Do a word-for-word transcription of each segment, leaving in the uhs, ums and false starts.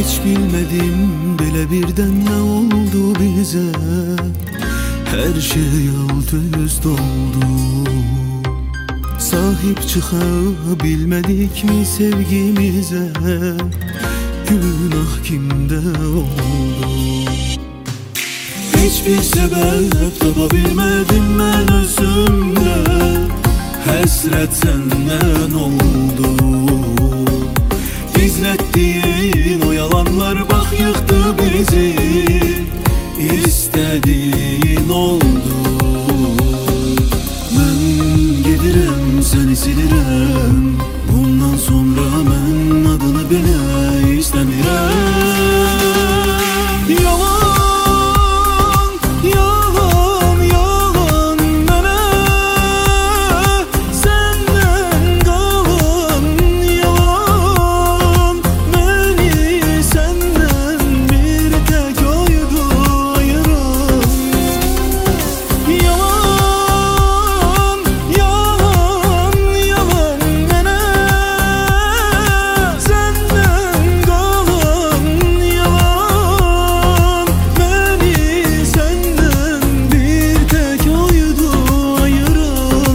Hiç bilmedim belə birdən nə oldu bizə. Hər şey alt üst oldu. Sahip çıxa bilmədik mi sevgimizə? Günah kimdə oldu? Hiçbir sebep tapa bilmedim mən özümdə. Həsrət səndən oldu. Gizlətdiyin o yalanlar bax yıxdı bizi. İstədiyin oldu. Mən gedirəm, səni silirəm. Bundan sonra mən adını belə istəmirəm. Yalan, yalan, yalan mənə səndən qalan. Yalan məni səndən bir tək oydu ayıran. Yalan, yalan, yalan mənə səndən qalan. Yalan məni səndən bir tək oydu ayıran.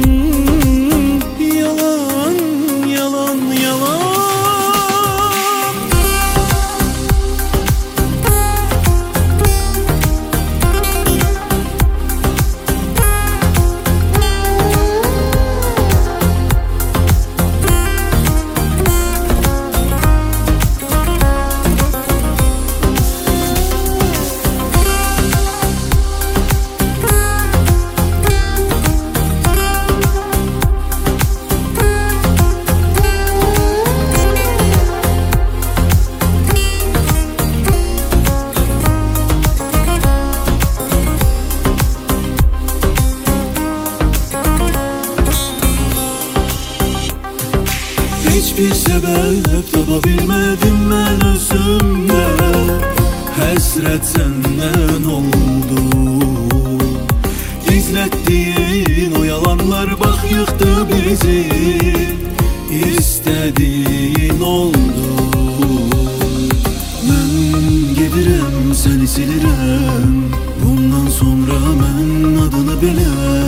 Yalan, yalan, yalan. Hiçbir sebep tapa bilmedim mən özümdə. Həsrət səndən oldu. Gizlətdiyin o yalanlar bax yıxdı bizi. İstədiyin oldu. Mən gedirəm, səni silirəm. Bundan sonra mən adını belə